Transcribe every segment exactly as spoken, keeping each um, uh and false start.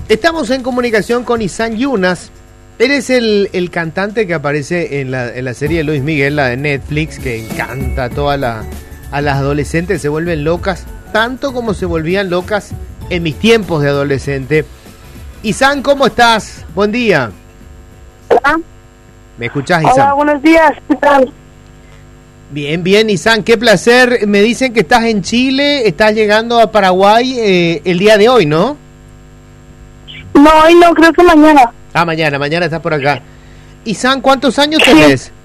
Estamos en comunicación con Ihsan Yunas. Él es el, el cantante que aparece en la, en la serie de Luis Miguel, la de Netflix, que encanta a todas la, a las adolescentes, se vuelven locas, tanto como se volvían locas en mis tiempos de adolescente. Ihsan, ¿cómo estás? Buen día. Hola. ¿Me escuchás, Ihsan? Hola, buenos días. ¿Qué tal? Bien, bien, Ihsan, qué placer. Me dicen que estás en Chile, estás llegando a Paraguay eh, el día de hoy, ¿no? No, hoy no, creo que mañana. Ah, mañana, mañana estás por acá. Ihsan, ¿cuántos años tenés? Sí.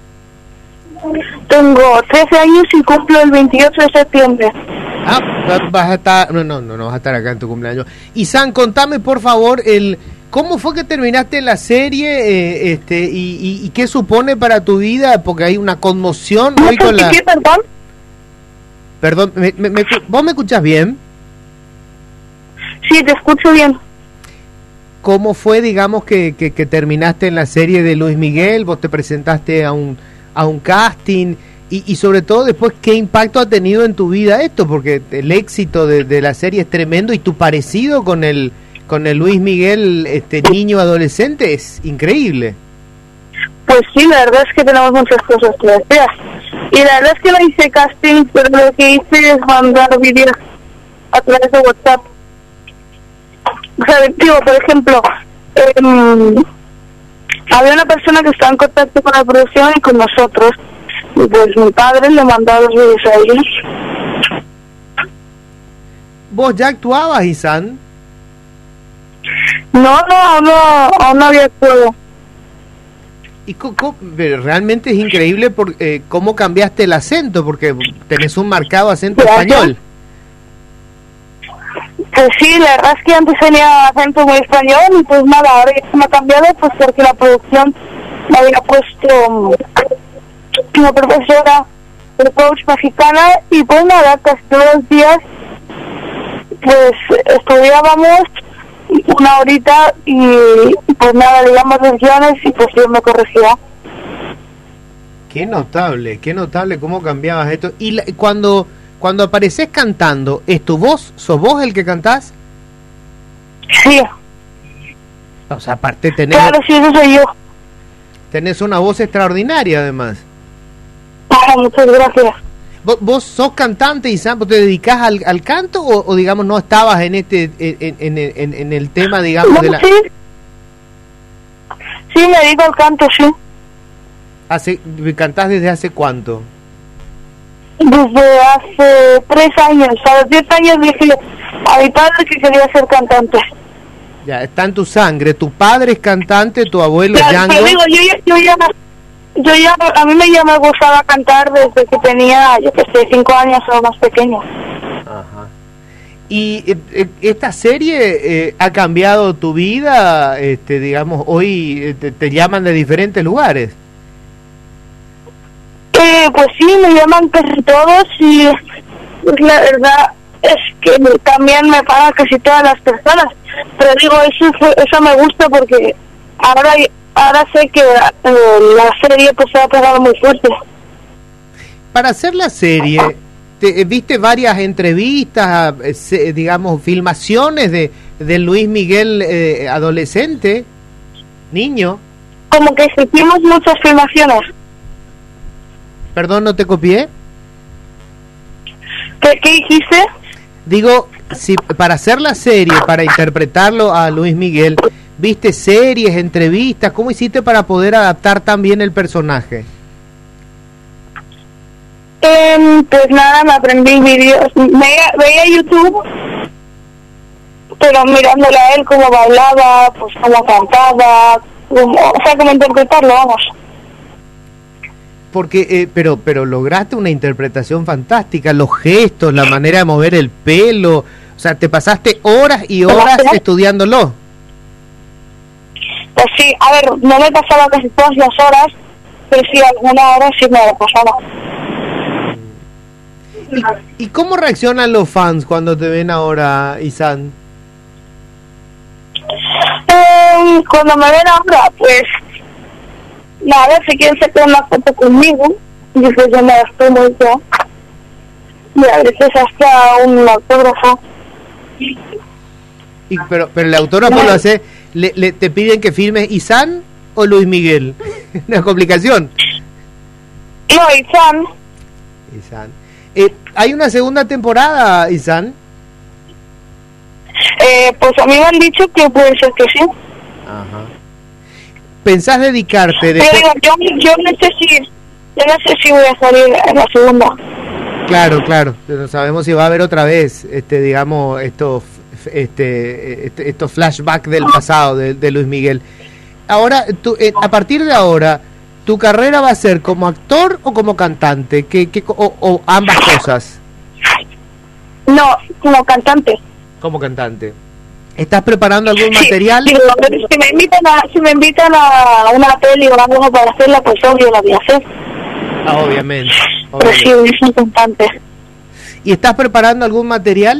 Tengo trece años y cumplo el veintiocho de septiembre. Ah, vas a estar... No, no, no, no vas a estar acá en tu cumpleaños. Ihsan, contame, por favor, el ¿cómo fue que terminaste la serie eh, este y, y, y qué supone para tu vida? Porque hay una conmoción ¿No hoy con la... ¿Qué, perdón? Perdón, ¿me, me, me, ¿vos me escuchás bien? Sí, te escucho bien. ¿Cómo fue, digamos, que, que, que terminaste en la serie de Luis Miguel? Vos te presentaste a un, a un casting y, y sobre todo después, ¿qué impacto ha tenido en tu vida esto? Porque el éxito de, de la serie es tremendo y tu parecido con el con el Luis Miguel, este niño adolescente, es increíble. Pues sí, la verdad es que tenemos muchas cosas que decir. Y la verdad es que no hice casting, pero lo que hice es mandar vídeos a través de WhatsApp. O sea, digo, por ejemplo, eh, había una persona que estaba en contacto con la producción y con nosotros. Y pues mi padre le mandaba los vídeos a ellos. ¿Vos ya actuabas, Ihsan? No, no, aún no, aún no había actuado. Y co co realmente es increíble por, eh, cómo cambiaste el acento, porque tenés un marcado acento Gracias. español. Pues sí, la verdad es que antes tenía acento muy español y pues nada, ahora ya se me ha cambiado pues porque la producción me había puesto um, una profesora de coach mexicana y pues nada, casi todos los días pues estudiábamos una horita y pues nada, digamos los guiones y pues yo me corregía. Qué notable, qué notable cómo cambiabas esto. Y la, cuando... Cuando apareces cantando, ¿es tu voz? ¿Sos vos el que cantás? Sí. O sea, aparte tenés... Claro, sí, eso soy yo. Tenés una voz extraordinaria, además. Ah, muchas gracias. ¿Vos, vos sos cantante, Ihsan? ¿Vos te dedicás al, al canto o, o, digamos, no estabas en este en, en, en, en el tema, digamos, No, de la... Sí. Sí, me dedico al canto, sí. Hace, ¿Cantás desde hace cuánto? Desde hace tres años. A los diez años dije a mi padre que quería ser cantante. Ya, está en tu sangre. Tu padre es cantante, tu abuelo Claro, Django. pero digo, yo, ya- yo ya, yo ya, a mí me ya me gustaba cantar desde que tenía, yo que sé, cinco años o más pequeño. Ajá. ¿Y eh, eh, esta serie eh, ha cambiado tu vida? Este, digamos, hoy eh, te, te llaman de diferentes lugares. Eh, pues sí, me llaman casi todos y pues, la verdad es que también me pagan casi todas las personas. Pero digo, eso fue, eso me gusta porque ahora ahora sé que eh, la serie pues se ha pegado muy fuerte. Para hacer la serie, te, viste varias entrevistas, eh, se, digamos, filmaciones de, de Luis Miguel eh, adolescente, niño. Como que hicimos muchas filmaciones. Perdón, no te copié. ¿Qué, qué dijiste? Digo, si para hacer la serie, para interpretarlo a Luis Miguel, ¿viste series, entrevistas? ¿Cómo hiciste para poder adaptar también el personaje? Eh, pues nada, me aprendí vídeos. Veía, veía YouTube, pero mirándole a él cómo bailaba, pues cómo cantaba, cómo, o sea, cómo interpretarlo, vamos. Porque, eh, pero, pero lograste una interpretación fantástica, los gestos, la manera de mover el pelo, o sea, te pasaste horas y horas estudiándolo. Pues sí, a ver, no me pasaba casi todas las horas, pero sí, alguna hora sí me pasaba. ¿Y, ¿Y cómo reaccionan los fans cuando te ven ahora, Ihsan? Eh, cuando me ven ahora, pues nada, si quieren sacar una foto conmigo, y pues yo me las tomo y ya. Y a veces hasta un autógrafo. Y, pero, pero el autógrafo No. lo hace, le, le, te piden que firmes Izan o Luis Miguel. Una complicación. No, Izan. Izan. Eh, ¿Hay una segunda temporada, Izan? Eh, pues a mí me han dicho que puede ser que sí. Ajá. ¿Pensás dedicarte? De... Pero digo, yo, yo no sé si, yo no sé si voy a salir en la segunda. Claro, claro. No sabemos si va a haber otra vez, este, digamos, estos, este, este, estos flashbacks del pasado de, de Luis Miguel. Ahora, tú, eh, a partir de ahora, ¿tu carrera va a ser como actor o como cantante? ¿Qué, qué, o, o ambas cosas? No, como cantante. Como cantante. ¿Estás preparando algún Sí, material? digo, si me invitan a, si me invitan a una peli o algo para hacerla, pues obvio la voy a hacer. Ah, obviamente. Pero sí, obviamente. es un cantante. ¿Y estás preparando algún material?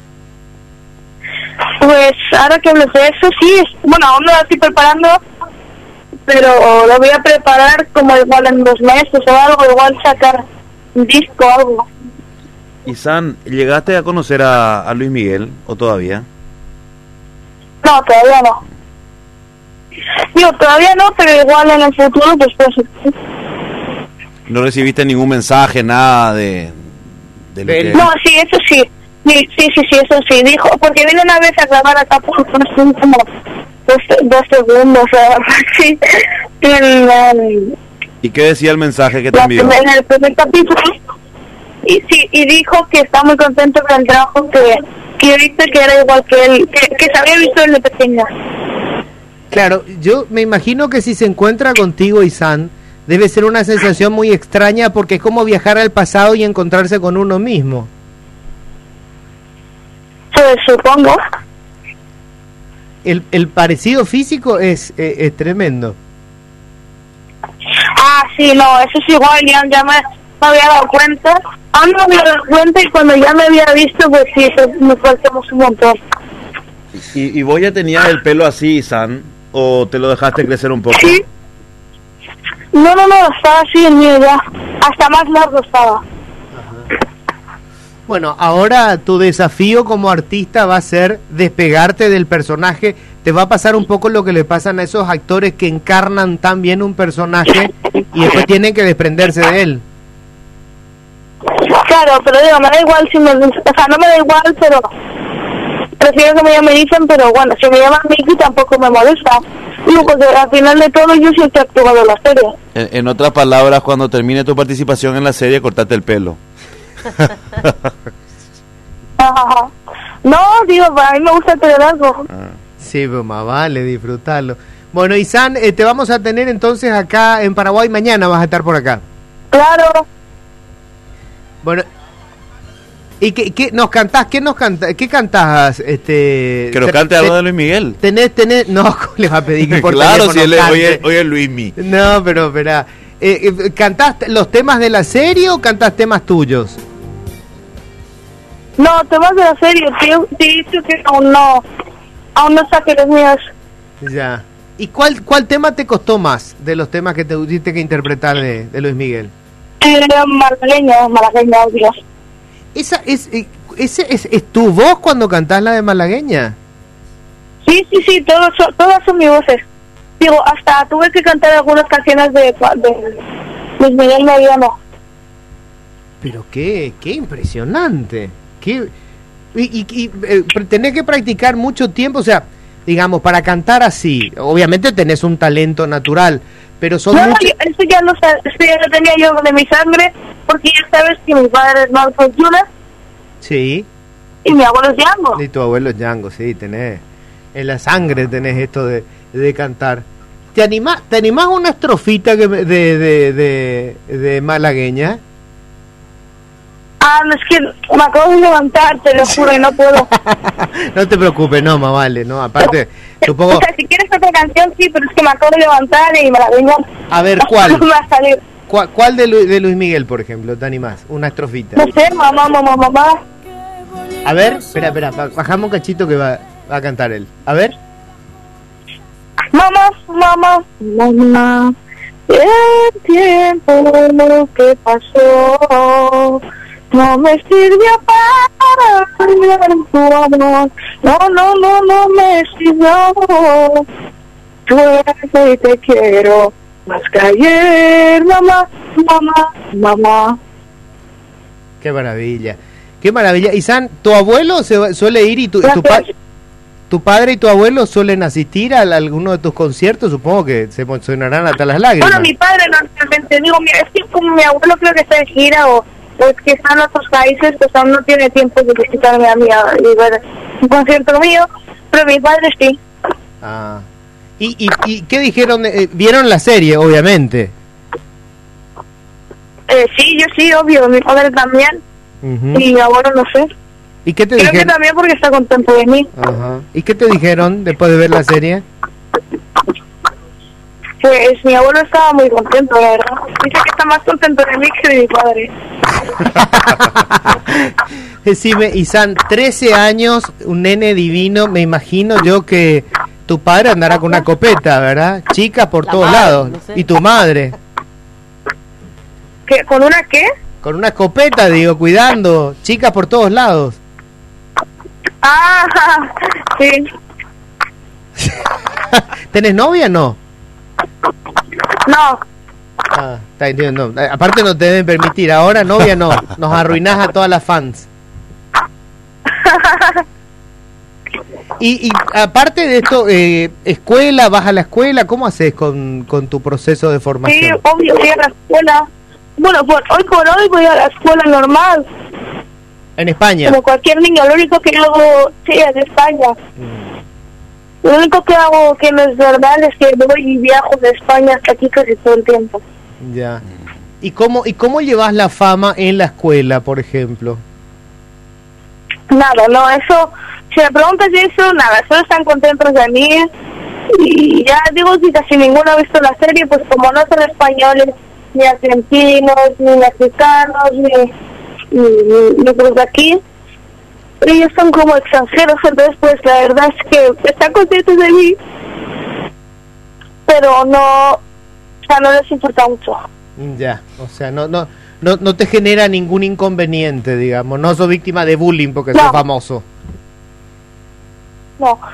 Pues ahora que hablo de eso, sí, es- bueno, aún no lo estoy preparando, pero lo voy a preparar como igual en dos meses o algo, igual sacar un disco o algo. Izan, ¿llegaste a conocer a, a Luis Miguel o todavía? No, todavía no. Digo, todavía no, pero igual en el futuro, pues pues sí. ¿No recibiste ningún mensaje, nada de, de lo Del- que... No, sí, eso sí. Sí, sí, sí, sí, eso sí. Dijo, porque vino una vez a grabar acá por son como dos, dos segundos o algo así. En, en, ¿Y qué decía el mensaje que te la envió? primer- en el primer capítulo. Y sí, y dijo que está muy contento con el trabajo que, que yo hice, que era igual que él, que, que se había visto desde pequeña. Claro, yo me imagino que si se encuentra contigo, Izan, debe ser una sensación muy extraña porque es como viajar al pasado y encontrarse con uno mismo. Pues supongo. El, el parecido físico es, eh, es tremendo. Ah, sí, no, eso es igual, ya, ya me, me había dado cuenta. Aún no me había dado cuenta y cuando ya me había visto, pues sí, eso, nos parecemos un montón. ¿Y, ¿Y vos ya tenías el pelo así, Izan? ¿O te lo dejaste crecer un poco? Sí. No, no, no, estaba así el mío ya. Hasta más largo estaba. Bueno, ahora tu desafío como artista va a ser despegarte del personaje. Te va a pasar un poco lo que le pasan a esos actores que encarnan tan bien un personaje y después tienen que desprenderse de él. Claro, pero digo, me da igual si me... O sea, no me da igual, pero... Prefiero que me llamen dicen, pero bueno, si me llaman Mickey tampoco me molesta. Digo, porque al final de todo yo soy el que actúa de la serie. En, en otras palabras, cuando termine tu participación en la serie, cortate el pelo. Ajá. No, digo, a mí me gusta tener algo. Sí, pero más vale disfrutarlo. Bueno, Izan, eh, te vamos a tener entonces acá en Paraguay. Mañana vas a estar por acá. Claro. Bueno, ¿y qué, qué nos cantás? ¿Qué nos cantás? ¿Qué cantás? Este, Que nos te- cante algo te- de Luis Miguel. Tenés, tenés, no, ¿cómo le va a pedir que por Claro, teléfono si él es, cante? hoy, es, hoy es Luismi. No, pero espera, eh, eh, ¿cantás los temas de la serie o cantás temas tuyos? No, temas de la serie, tío, te he dicho que aún no, aún no saqué los míos. Ya. ¿Y cuál cuál tema te costó más de los temas que te tuviste que interpretar de, de Luis Miguel? Eh, malagueño, malagueño, Dios. ¿Esa es, eh, ese es, es tu voz cuando cantás la de malagueña? Sí, sí, sí, todos son, todas son mis voces. Digo, hasta tuve que cantar algunas canciones de, de Luis Miguel Mariano. Pero qué, qué impresionante. Qué, y, y, y eh, tenés que practicar mucho tiempo, o sea, digamos, para cantar así, obviamente tenés un talento natural, pero son No, no, mucho- yo- eso ya lo, sa- eso ya lo tenía yo de mi sangre, porque ya sabes que mi padre es Marcos Yuna Sí, y mi abuelo es Django. y tu abuelo es Django, sí, tenés, en la sangre tenés esto de, de cantar. ¿Te animás, te animás a una estrofita que me- de, de, de, de malagueña? Ah, no, es que me acabo de levantar, te lo juro, y no puedo. No te preocupes, no, más vale, no, aparte, supongo, O sea, si quieres otra canción, sí, pero es que me acabo de levantar y me la vengo. a ver, ¿cuál? No me va a salir. ¿Cuál, cuál de, Lu- de Luis Miguel, por ejemplo, te animás? Una estrofita. No sé, mamá, mamá, mamá. A ver, espera, espera, ba- bajamos un cachito que va, va a cantar él. A ver. Mamá, mamá, mamá. El tiempo que pasó no me sirvió para olvidar tu amor. No, no, no, no me sirvió. Fuerte y te quiero más que ayer, mamá, mamá, mamá. Qué maravilla, qué maravilla. Y San, ¿tu abuelo se suele ir y tu, tu, pa tu padre y tu abuelo suelen asistir a alguno de tus conciertos? Supongo que se emocionarán hasta las lágrimas. Bueno, mi padre normalmente, digo, mira, es que como mi abuelo creo que está de gira o es que está en otros países, pues aún no tiene tiempo de visitarme a mí y ver un concierto mío, pero mi padre sí. Ah. ¿Y, y, y qué dijeron? Eh, ¿Vieron la serie, obviamente? Eh, sí, yo sí, obvio, mi padre también. Uh-huh. Y mi abuelo no sé. ¿Y qué te Creo dijeron? que también porque está contento de mí. Ajá. ¿Y qué te dijeron después de ver la serie? Pues mi abuelo estaba muy contento, la verdad. Dice que está más contento de mí que de mi padre. Decime, Isan, trece años, un nene divino, me imagino yo que tu padre andará con una copeta, ¿verdad? Chicas por la todos madre, lados. No sé. ¿Y tu madre? ¿Qué? ¿Con una qué? Con una escopeta, digo, cuidando. Chicas por todos lados. Ah, sí. ¿Tenés novia o no? No. Ah, está entiendo. Aparte no te deben permitir. Ahora novia no. Nos arruinás a todas las fans. Y, y aparte de esto, eh, escuela, vas a la escuela, ¿cómo haces con, con tu proceso de formación? Sí, obvio, voy a la escuela. Bueno, por, hoy por hoy voy a la escuela normal. ¿En España? Como cualquier niño, lo único que hago, sí, en España. Mm. Lo único que hago que no es verdad es que voy y viajo de España hasta aquí casi todo el tiempo. Ya. ¿Y cómo, y cómo llevas la fama en la escuela, por ejemplo? Nada, no, eso... Si me preguntas eso, nada, solo están contentos de mí y ya digo que casi ninguno ha visto la serie, pues como no son españoles, ni argentinos, ni mexicanos, ni, ni, ni pues de aquí, ellos son como extranjeros, entonces pues la verdad es que están contentos de mí, pero no, o sea, no les importa mucho. Ya, o sea, no, no, no, no te genera ningún inconveniente, digamos, no sos víctima de bullying porque no. sos famoso. No.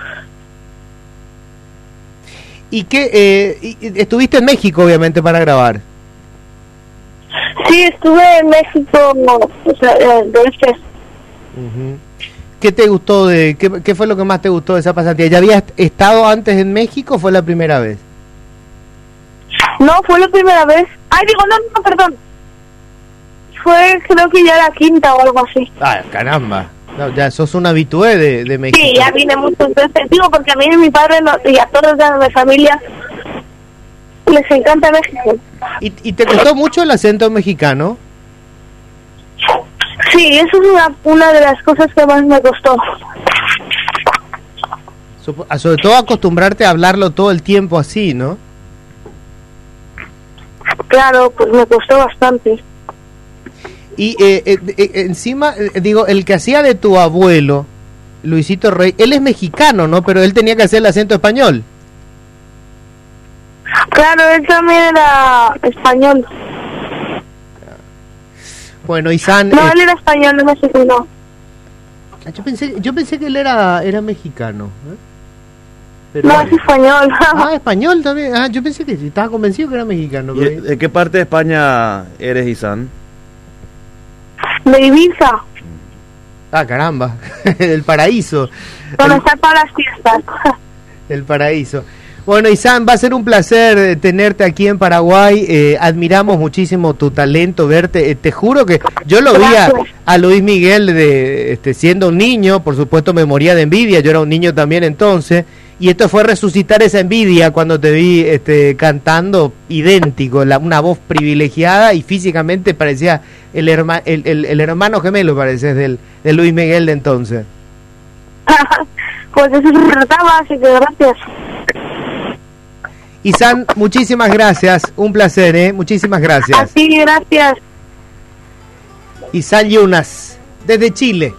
¿Y qué? Eh, y, ¿Estuviste en México, obviamente, para grabar? Sí, estuve en México, no, o sea, de este. Uh-huh. ¿Qué te gustó de, qué, qué fue lo que más te gustó de esa pasantía? ¿Ya habías estado antes en México o fue la primera vez? No, fue la primera vez. Ay, digo, no, no, perdón. Fue, creo que ya la quinta o algo así. Ah, caramba. No, ya sos un habitué de, de México. Sí, ya vine muchas veces. Digo, porque a mí y a mi padre no, y a todos de mi familia les encanta México. ¿Y, ¿Y te costó mucho el acento mexicano? Sí, eso es una, una de las cosas que más me costó. Sobre todo acostumbrarte a hablarlo todo el tiempo así, ¿no? Claro, pues me costó bastante. Y eh, eh, eh, encima, eh, digo, el que hacía de tu abuelo, Luisito Rey, él es mexicano, ¿no? Pero él tenía que hacer el acento español. Claro, él también era español. Bueno, Isan... No, eh, él era español, no mexicano. Yo pensé, yo pensé que él era, era mexicano. ¿eh? Pero, no, es español. Ah, español también. Ah, yo pensé que estaba convencido que era mexicano. ¿Y de qué parte de España eres, Isan? De Ibiza. Ah, caramba, el paraíso. Donde el, están todas las fiestas. El paraíso. Bueno, Isan, va a ser un placer tenerte aquí en Paraguay. Eh, admiramos muchísimo tu talento, verte. Eh, te juro que yo lo vi a, a Luis Miguel de, este, siendo un niño, por supuesto me moría de envidia, yo era un niño también entonces. Y esto fue resucitar esa envidia cuando te vi este, cantando idéntico, la, una voz privilegiada y físicamente parecía el, herma, el, el, el hermano gemelo, pareces, del, del Luis Miguel de entonces. Pues eso se trataba, así que gracias. Isan, muchísimas gracias, un placer, ¿eh? Muchísimas gracias. A ti, gracias. Isan Yunas, desde Chile.